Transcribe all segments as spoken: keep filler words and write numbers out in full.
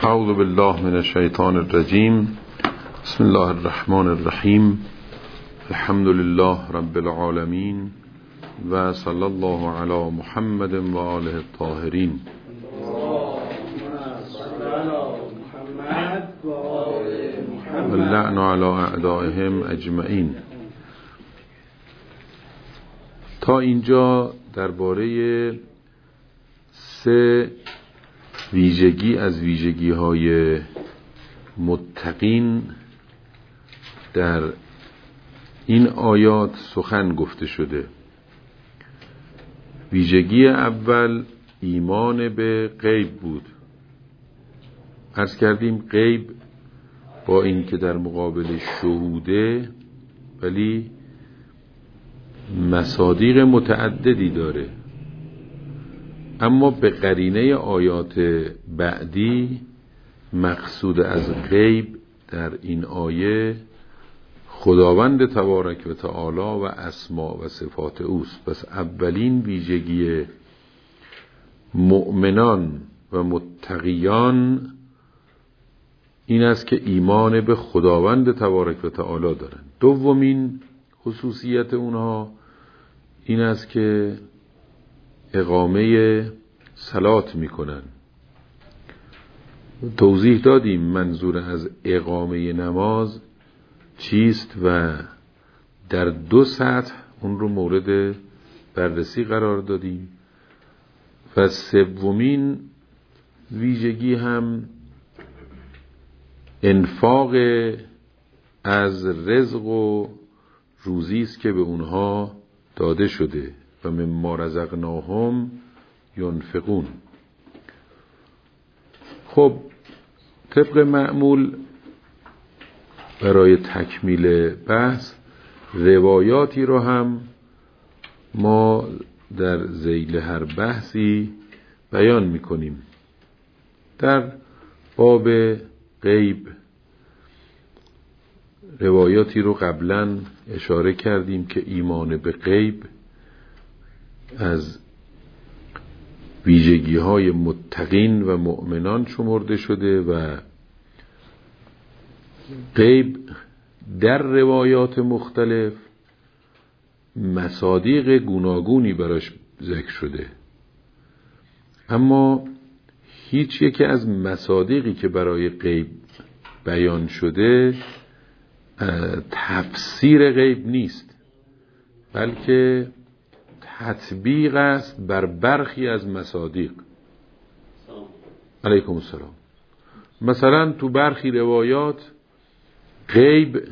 اعوذ بالله من الشیطان الرجیم. بسم الله الرحمن الرحیم. الحمد لله رب العالمین و صلی الله علی محمد و آله الطاهرین. و اللعن علی اعدائهم اجمعین. تا اینجا درباره سه ویژگی از ویژگی های متقین در این آیات سخن گفته شده. ویژگی اول ایمان به غیب بود. عرض کردیم غیب با این که در مقابل شهوده ولی مصادیق متعددی داره، اما به قرینه آیات بعدی مقصود از غیب در این آیه خداوند تبارک و تعالی و اسما و صفات اوست. پس اولین ویژگی مؤمنان و متقیان این است که ایمان به خداوند تبارک و تعالی دارند. دومین خصوصیت اونها این است که اقامه صلات میکنن. توضیح دادیم منظور از اقامه نماز چیست و در دو سطح اون رو مورد بررسی قرار دادیم. و سومین ویژگی هم انفاق از رزق و روزی است که به اونها داده شده و مما رزقناهم ينفقون. خب طبق معمول برای تکمیل بحث روایاتی رو هم ما در ذیل هر بحثی بیان میکنیم. در باب غیب روایاتی رو قبلا اشاره کردیم که ایمان به غیب از ویژگی های متقین و مؤمنان شمرده شده و غیب در روایات مختلف مصادیق گوناگونی براش ذکر شده، اما هیچ یکی از مصادیقی که برای غیب بیان شده تفسیر غیب نیست، بلکه تطبیق است بر برخی از مصادیق. علیکم السلام. مثلا تو برخی روایات غیب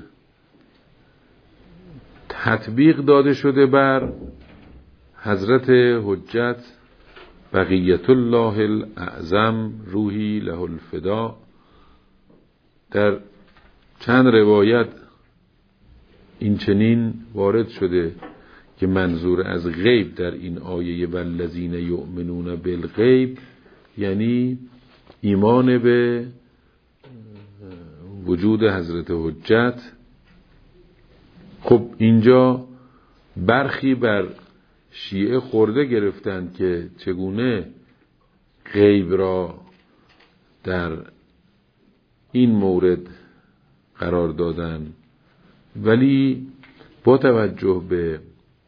تطبیق داده شده بر حضرت حجت بقیت الله الاعظم روحی له الفدا. در چند روایت این چنین وارد شده که منظور از غیب در این آیه والذین یؤمنون بالغیب یعنی ایمان به وجود حضرت حجت. خب اینجا برخی بر شیعه خورده گرفتند که چگونه غیب را در این مورد قرار دادن، ولی با توجه به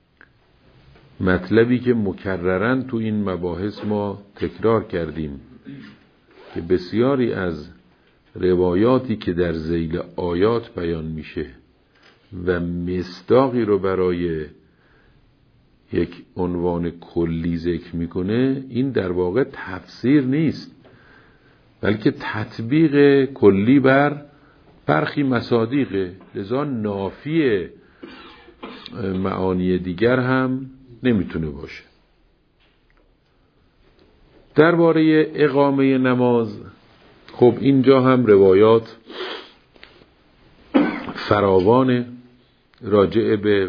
مطلبی که مکررن تو این مباحث ما تکرار کردیم که بسیاری از روایاتی که در ذیل آیات بیان میشه و مصداقی رو برای یک عنوان کلی ذکر میکنه، این در واقع تفسیر نیست بلکه تطبیق کلی بر برخی مصادیقه، لذا نافی معانی دیگر هم نمیتونه باشه. درباره اقامه نماز خب اینجا هم روایات فراوان راجع به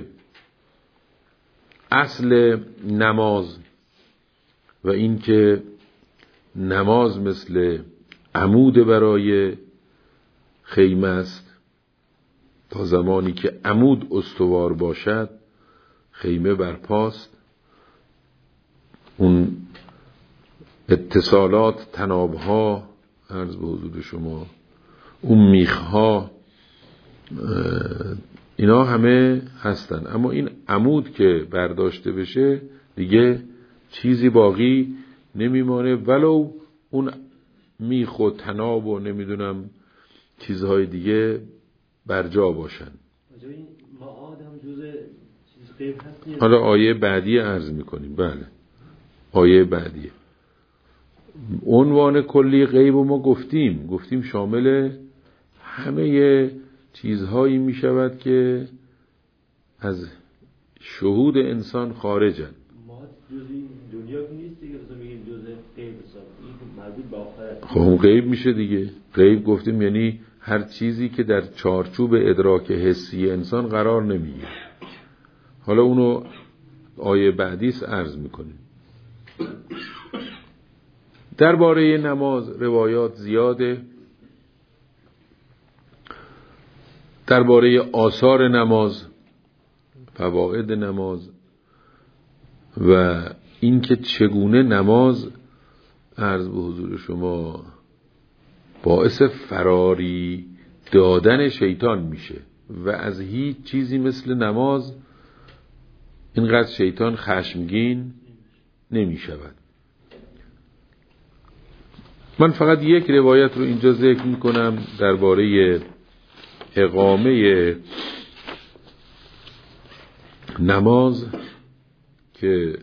اصل نماز و اینکه نماز مثل عمود برای خیمه است. تا زمانی که عمود استوار باشد خیمه برپاست. اون اتصالات، تنابها عرض به حضور شما، اون میخها، اینا همه هستن. اما این عمود که برداشته بشه دیگه چیزی باقی نمیمانه، ولو اون میخ و طناب و نمیدونم چیزهای دیگه برجا باشن. حالا آیه بعدی عرض میکنیم. بله آیه بعدی عنوان کلی غیب و ما گفتیم گفتیم شامل همه چیزهایی میشود که از شهود انسان خارجن. ما جزئی دنیا که نیست دیگه، مثلا میگیم جزء غیب حساب، این مربوط به آخرت. خب غیب میشه دیگه. غیب گفتیم یعنی هر چیزی که در چارچوب ادراک حسی انسان قرار نمیگیره. حالا اونو آیه بعدیس عرض میکنیم. درباره نماز روایات زیاده، درباره آثار نماز، فواید نماز و اینکه چگونه نماز عرض به حضور شما باعث فراری دادن شیطان میشه و از هیچ چیزی مثل نماز اینقدر شیطان خشمگین نمیشود. من فقط یک روایت رو اینجا ذکر میکنم درباره اقامه نماز که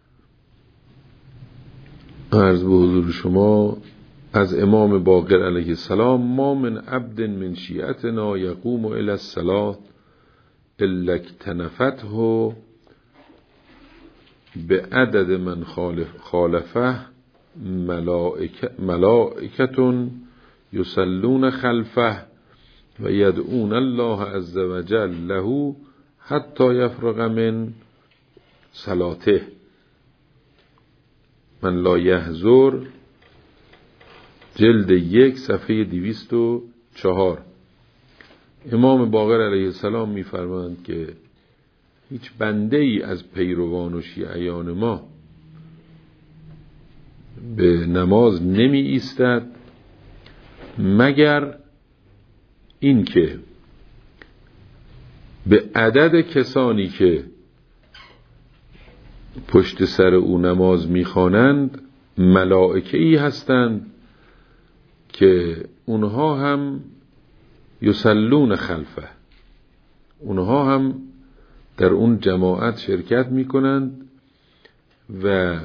عرض به حضور شما از امام باقر علیه السلام: ما من عبد من شیعتنا یقوم الی الصلاة الا اکتنفته به عدد من خالفه ملائکتون یصلون خلفه و یدعون الله عز وجل له حتی یفرغ من صلاته. من لا یحضر، جلد یک صفحه دویست و چهار. امام باقر علیه السلام می‌فرمایند که هیچ بنده ای از پیروان و شیعیان ما به نماز نمی ایستد مگر این که به عدد کسانی که پشت سر او نماز میخوانند ملائکه‌ای هستند که اونها هم یصلون خلفه، اونها هم در اون جماعت شرکت میکنند و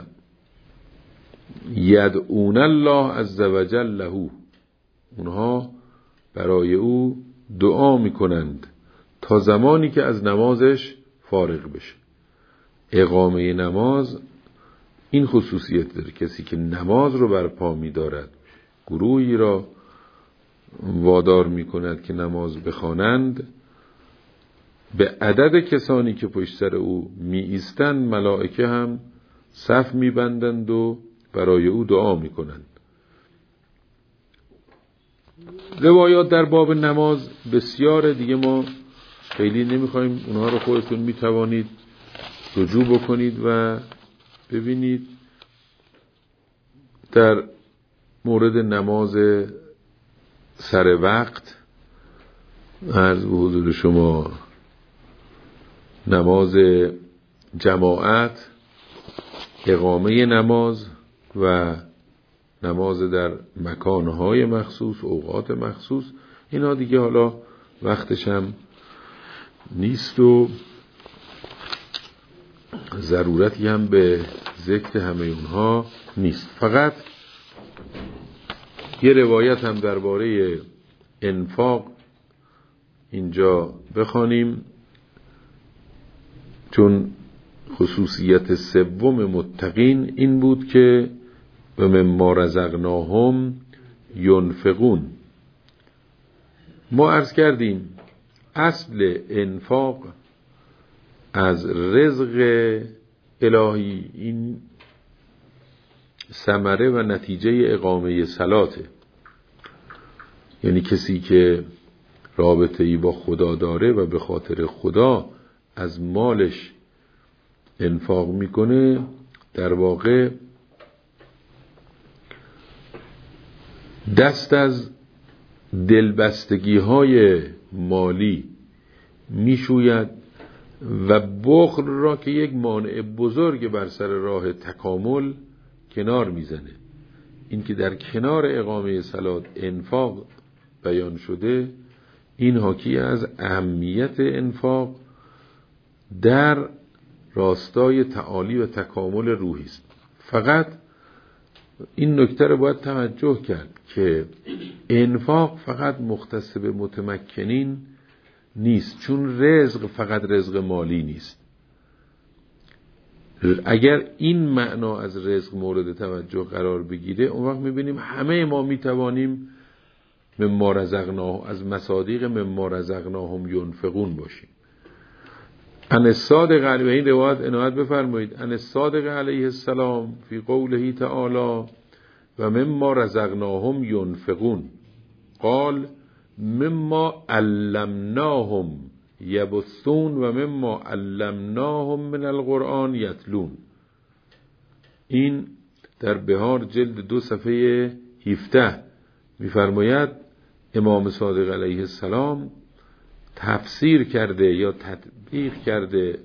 یدعون الله عز وجل له، اونها برای او دعا میکنند تا زمانی که از نمازش فارغ بشه. اقامه نماز این خصوصیت داره، کسی که نماز رو برپا می‌دارد، گروهی را وادار می‌کند که نماز بخوانند، به عدد کسانی که پشت سر او می‌ایستند ملائکه هم صف می‌بندند و برای او دعا می‌کنند. روایات در باب نماز بسیار، دیگه ما خیلی نمی‌خوایم اونها رو، خودتون می‌توانید رجوع بکنید و ببینید. در مورد نماز سر وقت عرض به حضور شما، نماز جماعت، اقامه نماز و نماز در مکانهای مخصوص، اوقات مخصوص، اینا دیگه حالا وقتش هم نیست و ضرورتی هم به ذکر همه اونها نیست. فقط یه روایت هم درباره انفاق اینجا بخوانیم، چون خصوصیت سوم متقین این بود که و مما رزقناهم ینفقون. ما عرض کردیم اصل انفاق از رزق الهی، این ثمره و نتیجه اقامه صلاته. یعنی کسی که رابطه‌ای با خدا داره و به خاطر خدا از مالش انفاق میکنه، در واقع دست از دلبستگی های مالی میشوید و بخل را که یک مانع بزرگ بر سر راه تکامل کنار میزنه. این که در کنار اقامه صلات انفاق بیان شده، این حاکی از اهمیت انفاق در راستای تعالی و تکامل روحی است. فقط این نکته رو باید توجه کرد که انفاق فقط مختص به متمکنین نیست، چون رزق فقط رزق مالی نیست. اگر این معنا از رزق مورد توجه قرار بگیره، اون وقت میبینیم همه ما میتوانیم مما رزقناه از مصادیق مما رزقناهم ینفقون باشیم. ان الصادق علیه، این روایت عنایت بفرمایید، ان الصادق علیه السلام فی قوله تعالی و مما رزقناهم ینفقون قال مما علمناهم یبثون و مما علمناهم من القرآن یتلون. این در بهار جلد دو صفحه هفده میفرماید امام صادق علیه السلام تفسیر کرده یا تطبیق کرده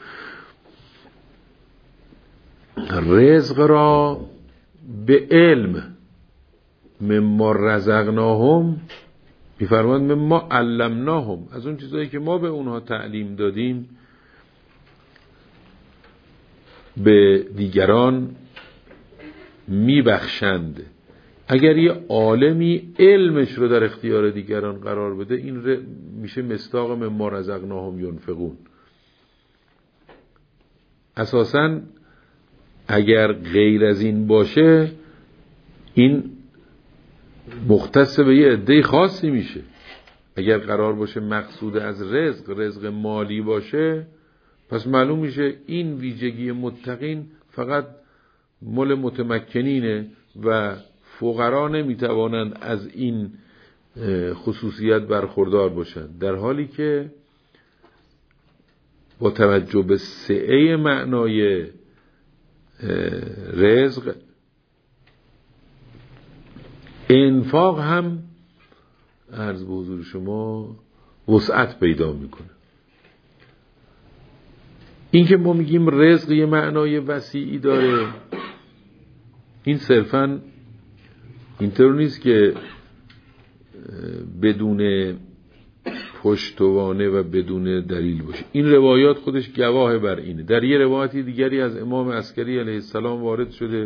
رزق را به علم. مما رزقناهم میفرماید مما علمناهم، از اون چیزایی که ما به اونها تعلیم دادیم به دیگران میبخشند. اگر یه عالمی علمش رو در اختیار دیگران قرار بده، این ر... میشه مصداق مما رزقناهم ینفقون. اساساً اگر غیر از این باشه، این مختص به یه عده خاصی میشه. اگر قرار باشه مقصود از رزق رزق مالی باشه، پس معلوم میشه این ویژگی متقین فقط مال متمکنینه و فقرا نمیتوانند از این خصوصیت برخوردار باشند، در حالی که با توجه به سعه معنای رزق، انفاق هم عرض به حضور شما وسعت پیدا میکنه. این که ما میگیم رزق یه معنای وسیعی داره، این صرفاً اینطور نیست که بدون پشتوانه و بدون دلیل باشه. این روایات خودش گواه بر اینه. در یه روایتی دیگری از امام عسکری علیه السلام وارد شده،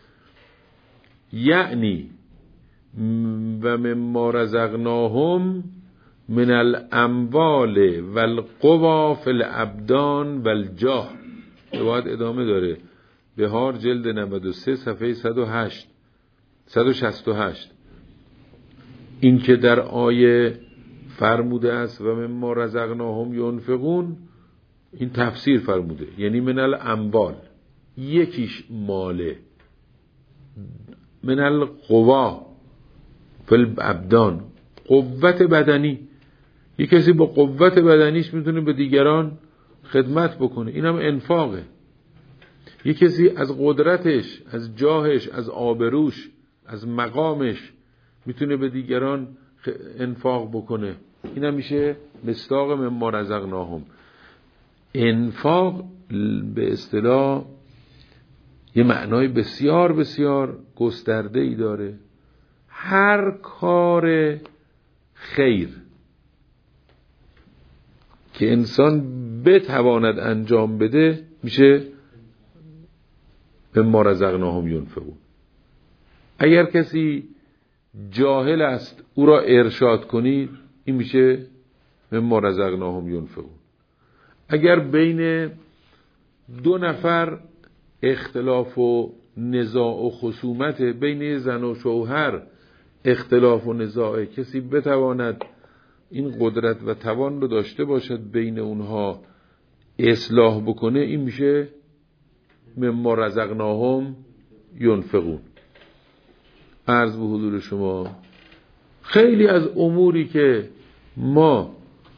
یعنی و مما رزقناهم من الاموال والقوا فی الابدان والجاه. روایت ادامه داره، بهار جلد نود و سه صفحه صد و هشت صد و شصت و هشت. این که در آیه فرموده است و مما رزقناهم ینفقون، این تفسیر فرموده، یعنی من الاموال، یکیش ماله، من القوا فی الابدان، قوت بدنی. یک کسی با قوت بدنیش میتونه به دیگران خدمت بکنه، این هم انفاقه. یک کسی از قدرتش، از جاهش، از آبروش، از مقامش میتونه به دیگران انفاق بکنه، این هم میشه مصداق مما رزقناهم. انفاق به اصطلاح یه معنای بسیار بسیار گسترده ای داره. هر کار خیر که انسان بتواند انجام بده میشه مما رزقناهم ینفقون. اگر کسی جاهل است او را ارشاد کنید، این میشه مما رزقناهم ینفقون. اگر بین دو نفر اختلاف و نزاع و خصومت، بین زن و شوهر اختلاف و نزاع، کسی بتواند این قدرت و توان رو داشته باشد بین اونها اصلاح بکنه، این میشه مما رزقناهم ینفقون. عرض به حضور شما خیلی از اموری که ما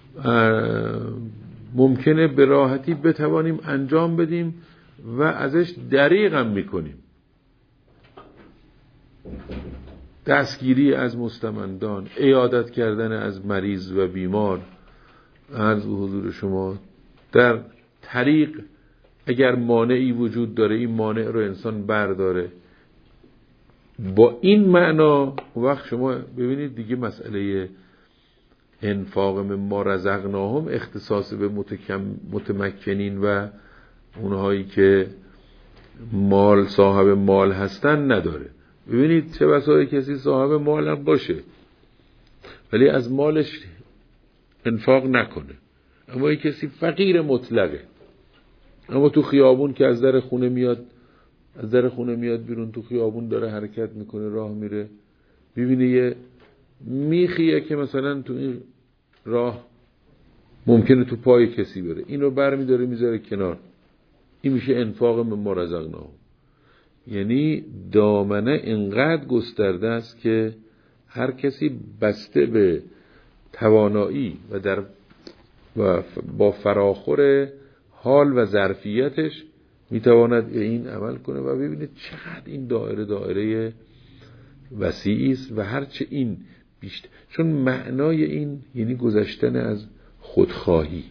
ممکنه به راحتی بتوانیم انجام بدیم و ازش دریغ هم میکنیم. دستگیری از مستمندان، عیادت کردن از مریض و بیمار. عرض به حضور شما در طریق اگر مانعی وجود داره این مانع رو انسان برداره. با این معنا وقت شما ببینید دیگه مسئله انفاق ما رزقناهم اختصاص به متمکنین و اونهایی که مال صاحب مال هستن نداره. ببینید چه بسا کسی صاحب مال هم باشه ولی از مالش انفاق نکنه، اما یک کسی فقیر مطلقه، اما تو خیابون که از در خونه میاد از در خونه میاد بیرون، تو خیابون داره حرکت میکنه، راه میره، ببینه یه میخیه که مثلا تو این راه ممکنه تو پای کسی بره، این رو برمی داره میذاره کنار، این میشه انفاق مما رزقناهم. یعنی دامنه انقدر گسترده است که هر کسی بسته به توانایی و در و با فراخور حال و ظرفیتش میتواند این عمل کنه و ببینید چقدر این دایره دایره وسیعی است و هرچه این بیشتر، چون معنای این یعنی گذشتن از خودخواهی.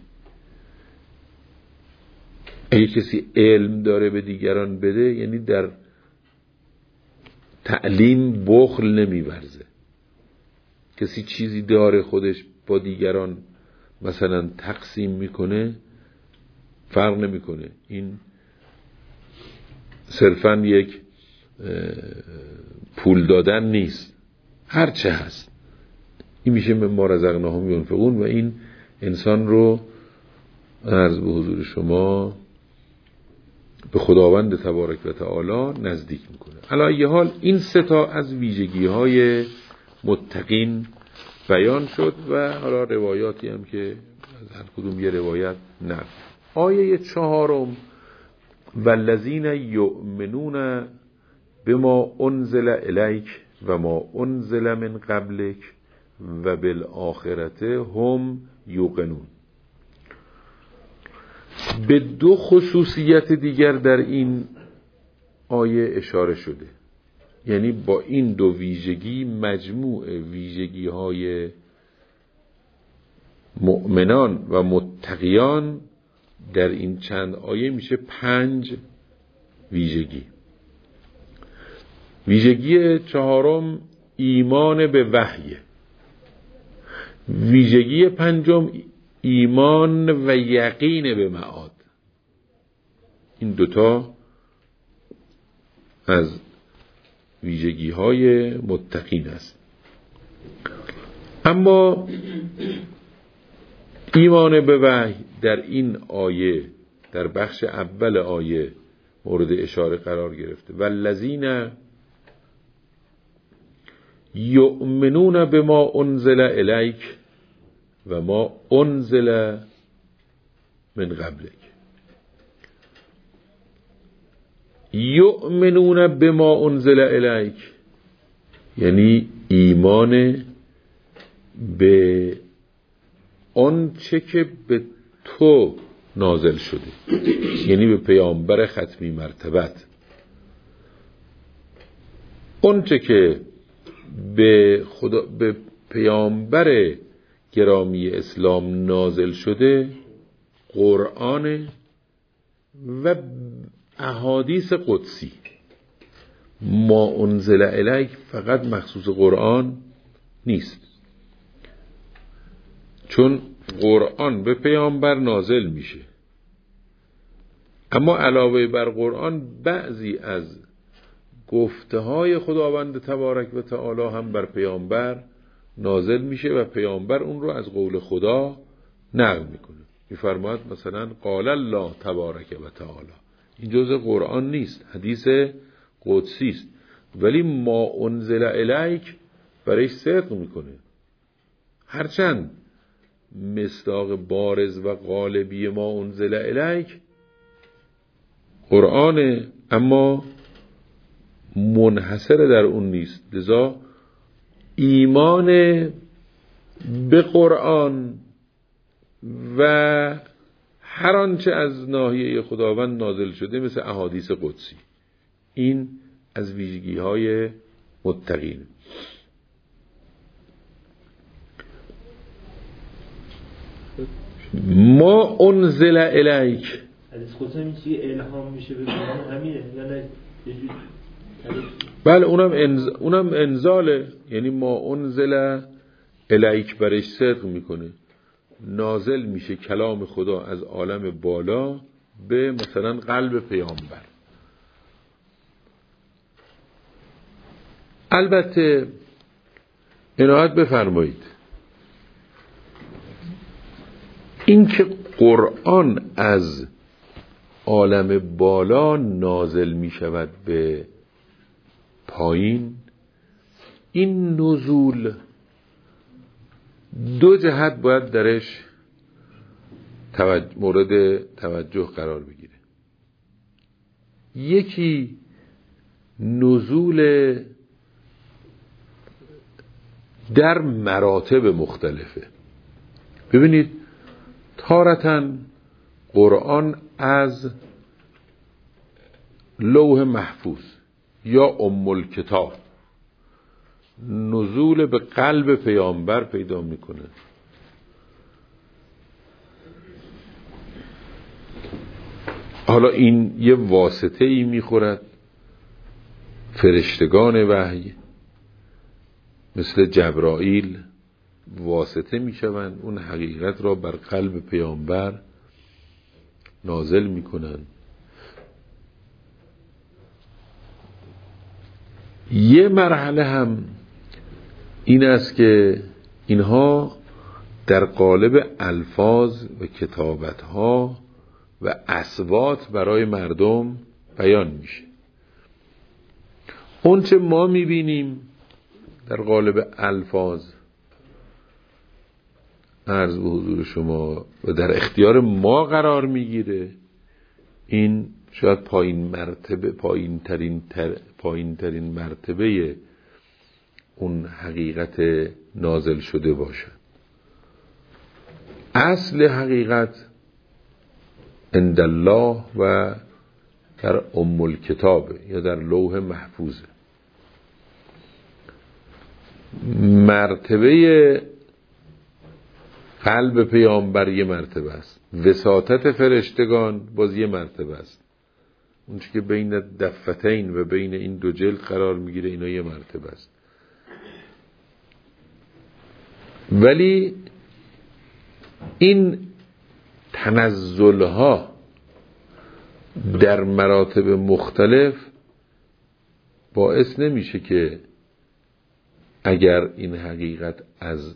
اگه کسی علم داره به دیگران بده یعنی در تعلیم بخل نمیورزه. کسی چیزی داره خودش با دیگران مثلا تقسیم میکنه فرق نمیکنه، این صرفاً یک پول دادن نیست، هر چه هست این میشه مما رزقناهم ینفقون و این انسان رو عرض به حضور شما به خداوند تبارک و تعالی نزدیک میکنه. علی ای حال این سه تا از ویژگی های متقین بیان شد و حالا روایاتی هم که از هر کدوم یه روایت نقل. آیه چهارم والذین یؤمنون بما انزل الیک و ما انزل من قبلک و بالآخرته هم یوقنون. به دو خصوصیت دیگر در این آیه اشاره شده، یعنی با این دو ویژگی مجموع ویژگی های مؤمنان و متقیان در این چند آیه میشه پنج ویژگی. ویژگی چهارم ایمان به وحی، ویژگی پنجم ایمان و یقین به معاد. این دوتا از ویژگی های متقین است. اما ایمان به وحی در این آیه در بخش اول آیه مورد اشاره قرار گرفته. والذین یؤمنون بما انزل الیک و ما انزل من قبلک. یؤمنون بما انزل الیک یعنی ایمان به آن چه که به تو نازل شده، یعنی به پیامبر ختمی مرتبت. اون چه که به خدا به پیامبر گرامی اسلام نازل شده قرآن و احادیث قدسی. ما انزل الیک فقط مخصوص قرآن نیست، چون قرآن به پیامبر نازل میشه، اما علاوه بر قرآن بعضی از گفته های خداوند تبارک و تعالی هم بر پیامبر نازل میشه و پیامبر اون رو از قول خدا نقل میکنه. میفرماید مثلا قال الله تبارک و تعالی، این جزء قرآن نیست، حدیث قدسی است، ولی ما انزل الیک برایش صدق میکنه. هرچند مصداق بارز و غالبی ما انزل الیک قرآنه اما منحصر در اون نیست، لذا ایمان به قرآن و هر آنچه از ناحیه خداوند نازل شده مثل احادیث قدسی، این از ویژگی های متقین. ما انزل الیک، حدیث قدسی این چیه الهام میشه به قرآن همینه یا نه؟ بله اونم انز... اونم انزاله، یعنی ما انزل الیک برش صدق میکنه، نازل میشه کلام خدا از عالم بالا به مثلا قلب پیامبر. البته عنایت بفرمایید این که قرآن از عالم بالا نازل می شود به پایین، این نزول دو جهت باید درش توجه مورد توجه قرار بگیره. یکی نزول در مراتب مختلفه. ببینید تارةً قرآن از لوح محفوظ یا ام الکتاب نزول به قلب پیامبر پیدا میکنه. حالا این یه واسطه ای میخورد، فرشتگان وحی مثل جبرائیل واسطه میشوند، اون حقیقت را بر قلب پیامبر نازل میکنند. یه مرحله هم این است که اینها در قالب الفاظ و کتابتها و اصوات برای مردم بیان میشه. اون چه ما میبینیم در قالب الفاظ عرض به حضور شما و در اختیار ما قرار میگیره، این شاید پایین مرتبه پایین ترین تر پایین ترین مرتبه اون حقیقت نازل شده باشد. اصل حقیقت عند الله و در ام الکتاب یا در لوح محفوظه. مرتبه قلب پیامبر یه مرتبه است، وساطت فرشتگان باز یه مرتبه است، اون چی که بین دفتین و بین این دو جلد قرار میگیره اینا یه مرتبه است. ولی این تنزلها در مراتب مختلف باعث نمیشه که اگر این حقیقت از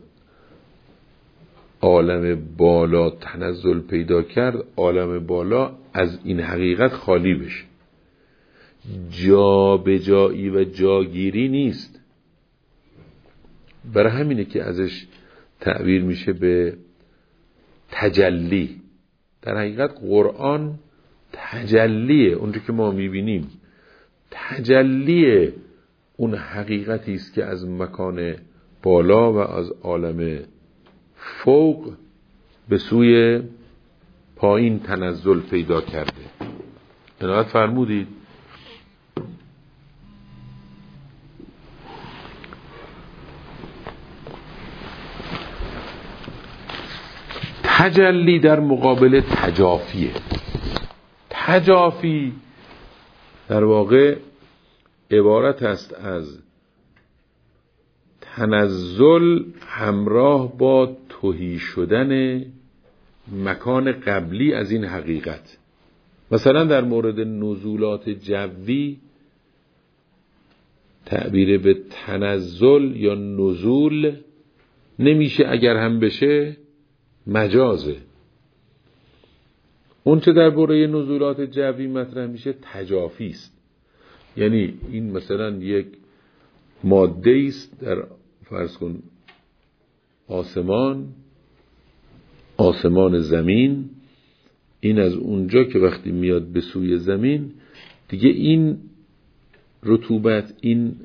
عالم بالا تنزل پیدا کرد، عالم بالا از این حقیقت خالی بشه. جا به جایی و جاگیری نیست. برای همینه که ازش تعبیر میشه به تجلی. در حقیقت قرآن تجلیه، اونجا که ما میبینیم تجلیه اون حقیقتی است که از مکان بالا و از عالم فوق به سوی پایین تنزل پیدا کرده. عنایت فرمودید. تجلی در مقابل تجافیه. تجافی در واقع عبارت است از تنزل همراه با تهی شدن مکان قبلی از این حقیقت. مثلا در مورد نزولات جوی تعبیر به تنزل یا نزول نمیشه، اگر هم بشه مجازه. اون چه در باره نزولات جوی مطرح میشه تجافی است. یعنی این مثلا یک ماده است در فرض کن آسمان آسمان زمین، این از اونجا که وقتی میاد به سوی زمین دیگه این رطوبت، این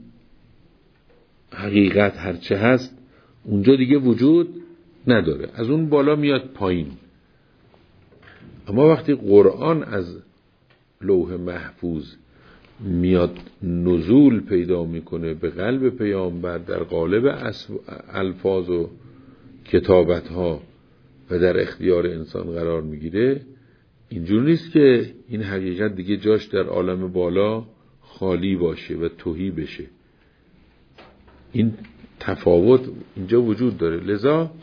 حقیقت هرچه هست اونجا دیگه وجود نداره، از اون بالا میاد پایین. اما وقتی قرآن از لوح محفوظ میاد نزول پیدا میکنه به قلب پیامبر در قالب الفاظ و کتابت ها و در اختیار انسان قرار میگیره، اینجور نیست که این حقیقت دیگه جاش در عالم بالا خالی باشه و تهی بشه. این تفاوت اینجا وجود داره. لذا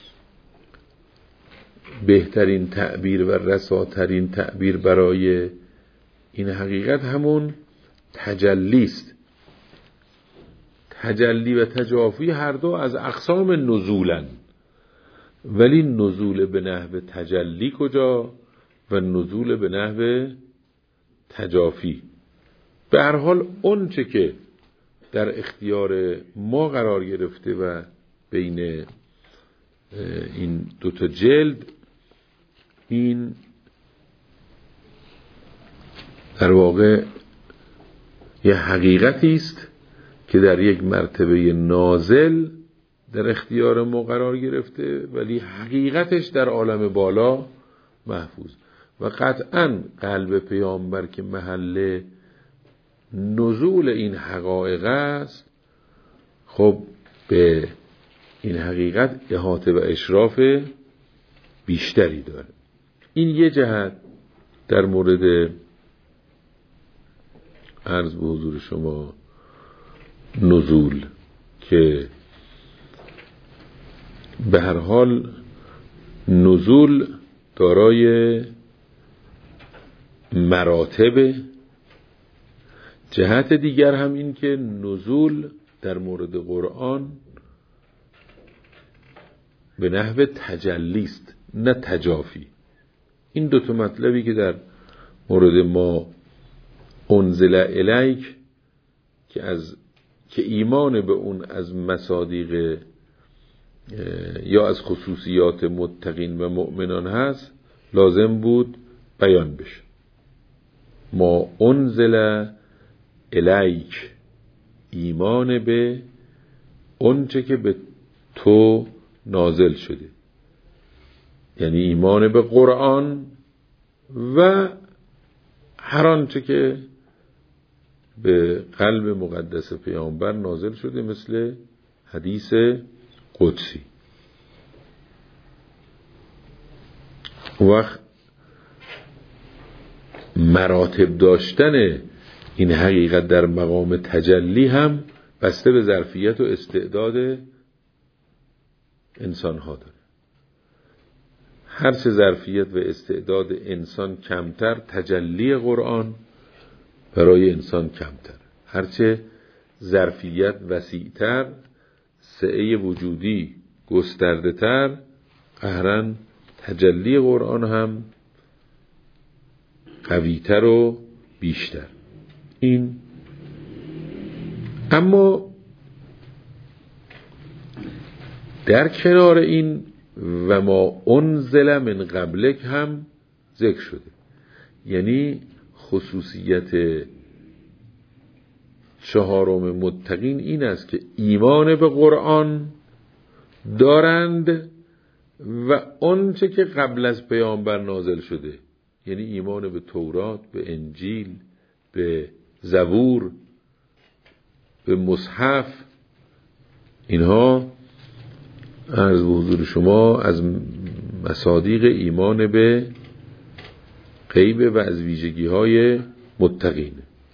بهترین تعبیر و رساترین تعبیر برای این حقیقت همون تجلی است. تجلی و تجافی هر دو از اقسام نزولن، ولی نزول به نحو تجلی کجا و نزول به نحو تجافی؟ به هر حال اون چه که در اختیار ما قرار گرفته و بین این دوتا جلد، این در واقع یه حقیقتی است که در یک مرتبه نازل در اختیار ما قرار گرفته، ولی حقیقتش در عالم بالا محفوظ. و قطعاً قلب پیامبر که محل نزول این حقایق است، خب به این حقیقت احاطه و اشراف بیشتری داره. این یه جهت در مورد عرض به حضور شما نزول، که به هر حال نزول دارای مراتب. جهت دیگر هم این که نزول در مورد قرآن به نحو تجلی است نه تجافی. این دو تا مطلبی که در مورد ما انزل الیک که از که ایمان به اون از مصادیق یا از خصوصیات متقین و مؤمنان هست، لازم بود بیان بشه. ما انزل الیک، ایمان به اون چه که به تو نازل شده، یعنی ایمان به قرآن و هر آنچه که به قلب مقدس پیامبر نازل شده، مثل حدیث قدسی. وقت مراتب داشتن این حقیقت در مقام تجلی هم بسته به ظرفیت و استعداد انسان ها داره. هر چه ظرفیت و استعداد انسان کمتر، تجلی قرآن برای انسان کمتر. هرچه ظرفیت وسیعتر، سعه وجودی گسترده تر، قهرن تجلی قرآن هم قویتر و بیشتر. این اما در کنار این و ما انزل من قبلک هم ذکر شده. یعنی خصوصیت چهارم متقین این است که ایمان به قرآن دارند و آنچه که قبل از پیامبر نازل شده، یعنی ایمان به تورات، به انجیل، به زبور، به مصحف. اینها عرض به حضور شما از مصادیق ایمان به غیب و از ویژگی های متقین.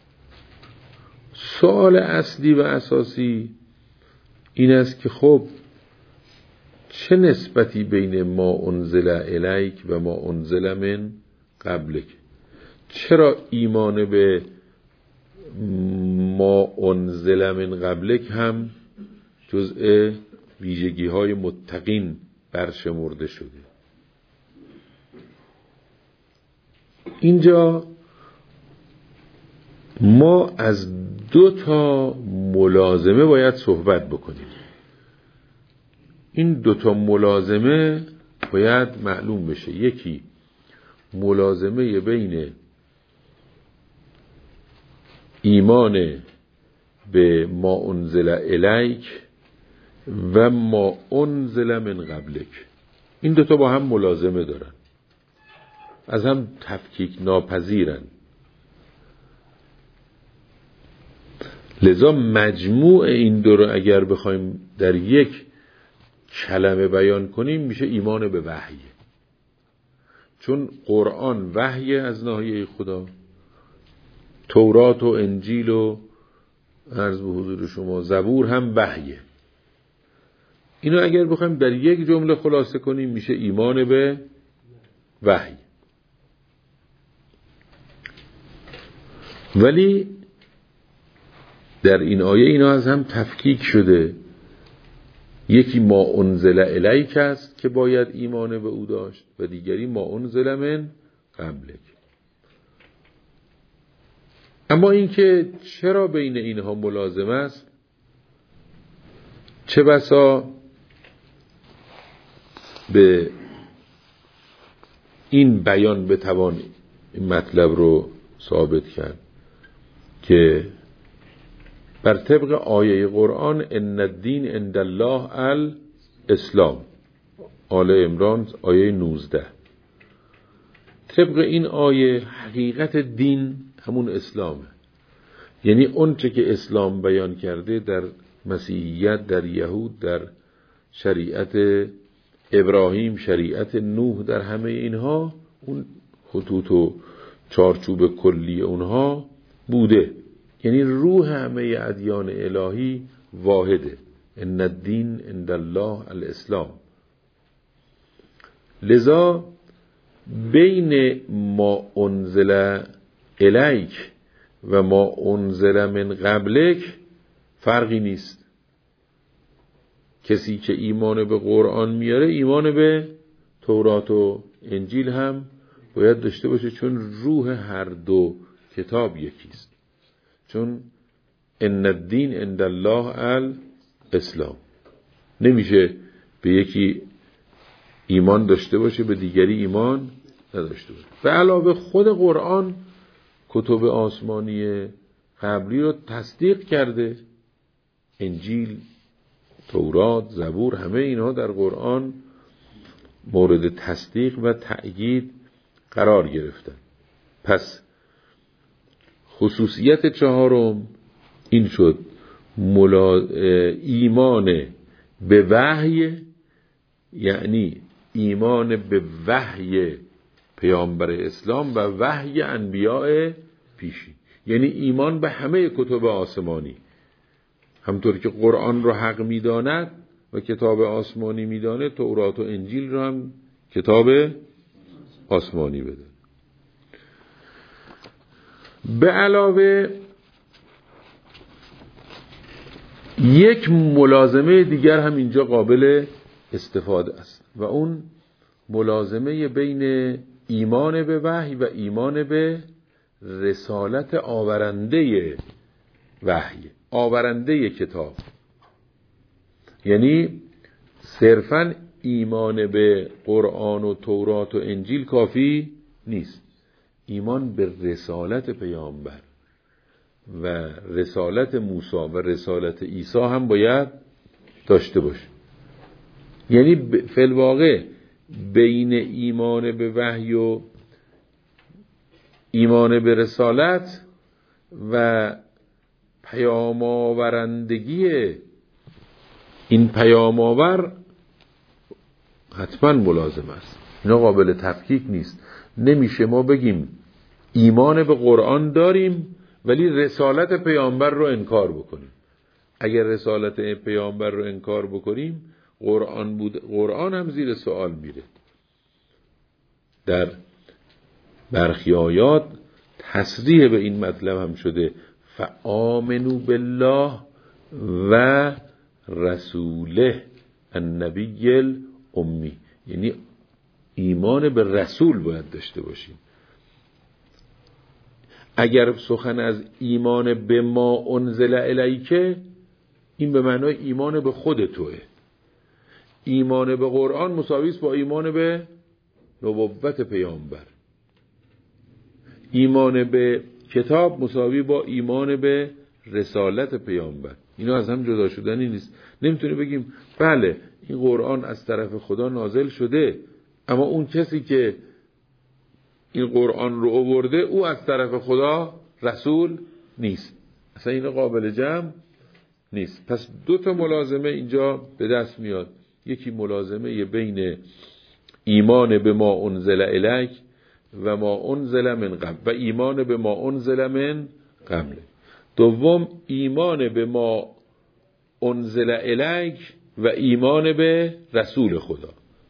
سوال اصلی و اساسی این است که خب چه نسبتی بین ما انزل الیک و ما انزل من قبلک؟ چرا ایمان به ما انزل من قبلک هم جزء ویژگی های متقین برشمرده شده؟ اینجا ما از دو تا ملازمه باید صحبت بکنیم. این دو تا ملازمه باید معلوم بشه. یکی ملازمه بین ایمان به ما انزل الیک و ما انزل من قبلک. این دو تا با هم ملازمه دارن، از هم تفکیک ناپذیرن. لذا مجموع این دو رو اگر بخوایم در یک کلمه بیان کنیم میشه ایمان به وحی. چون قرآن وحی از ناحیه خدا، تورات و انجیل و عرض به حضور شما زبور هم وحیه. اینو اگر بخوایم در یک جمله خلاصه کنیم میشه ایمان به وحی. ولی در این آیه اینا از هم تفکیک شده. یکی ما انزل الیک است که باید ایمان به او داشت و دیگری ما انزل من قبلک. اما اینکه چرا بین اینها ملازم است، چه بسا به این بیان بتوان این مطلب رو ثابت کرد که بر طبق آیه قرآن ان الدین عند الله الاسلام، آل عمران آیه نوزده، طبق این آیه حقیقت دین همون اسلامه. یعنی اون چه که اسلام بیان کرده در مسیحیت، در یهود، در شریعت ابراهیم، شریعت نوح، در همه اینها اون خطوط و چارچوب کلی اونها بوده. یعنی روح همه ادیان الهی واحده. ان الدین عند الله الاسلام. لذا بین ما انزل الیک و ما انزل من قبلک فرقی نیست. کسی که ایمان به قرآن میاره ایمان به تورات و انجیل هم باید داشته باشه، چون روح هر دو کتاب یکیست. چون ان الدین عند الله الاسلام. نمیشه به یکی ایمان داشته باشه به دیگری ایمان نداشته باشه. به علاوه خود قرآن کتب آسمانی قبلی رو تصدیق کرده. انجیل، تورات، زبور، همه اینها در قرآن مورد تصدیق و تأیید قرار گرفتن. پس خصوصیت چهارم این شد ملا... ایمان به وحی، یعنی ایمان به وحی پیامبر اسلام و وحی انبیاء پیشین، یعنی ایمان به همه کتب آسمانی. همطور که قرآن رو حق میداند و کتاب آسمانی میدانه، تورات و انجیل رو هم کتاب آسمانی بده. به علاوه یک ملازمه دیگر هم اینجا قابل استفاده است و اون ملازمه بین ایمان به وحی و ایمان به رسالت آورنده وحی، آورنده کتاب. یعنی صرفاً ایمان به قرآن و تورات و انجیل کافی نیست. ایمان به رسالت پیامبر و رسالت موسی و رسالت عیسی هم باید داشته باشه. یعنی فی الواقع بین ایمان به وحی و ایمان به رسالت و پیام آورندگی این پیام آور حتما ملازم است. اینا قابل تفکیک نیست. نمیشه ما بگیم ایمان به قرآن داریم ولی رسالت پیامبر رو انکار بکنیم. اگر رسالت پیامبر رو انکار بکنیم قرآن بود، قرآن هم زیر سوال میره. در برخی آیات تصریح به این مطلب هم شده فآمنوا بالله و رسوله النبی الامی، یعنی ایمان به رسول باید داشته باشیم. اگر سخن از ایمان به ما انزل الیک، این به معنای ایمان به خود توه. ایمان به قرآن مساوی است با ایمان به نبوت پیامبر. ایمان به کتاب مساوی با ایمان به رسالت پیامبر. اینا از هم جدا شدنی نیست. نمیتونی بگیم بله این قرآن از طرف خدا نازل شده اما اون کسی که این قرآن رو آورده او از طرف خدا رسول نیست. اصلا این قابل جمع نیست. پس دو تا ملازمه اینجا به دست میاد. یکی ملازمه بین ایمان به ما انزل الیک و ما انزل من قبل و ایمان به ما انزل من قبل. دوم ایمان به ما انزل الیک و ایمان به رسول خدا،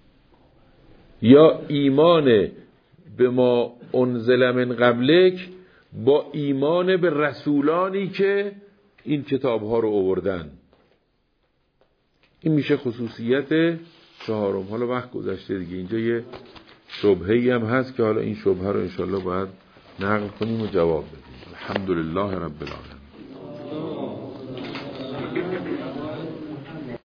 یا ایمان به ما انزل من قبلک با ایمان به رسولانی که این کتاب ها رو آوردن. این میشه خصوصیت چهارم. حالا وقت گذشته دیگه، اینجا یه شبهه‌ای هم هست که حالا این شبهه رو انشالله باید نقل کنیم و جواب بدیم. الحمدلله رب العالمین.